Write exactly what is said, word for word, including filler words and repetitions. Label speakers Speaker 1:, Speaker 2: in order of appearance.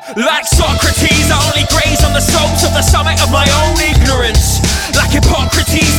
Speaker 1: Like Socrates, I only graze on the slopes of the summit of my own ignorance. Like Hippocrates,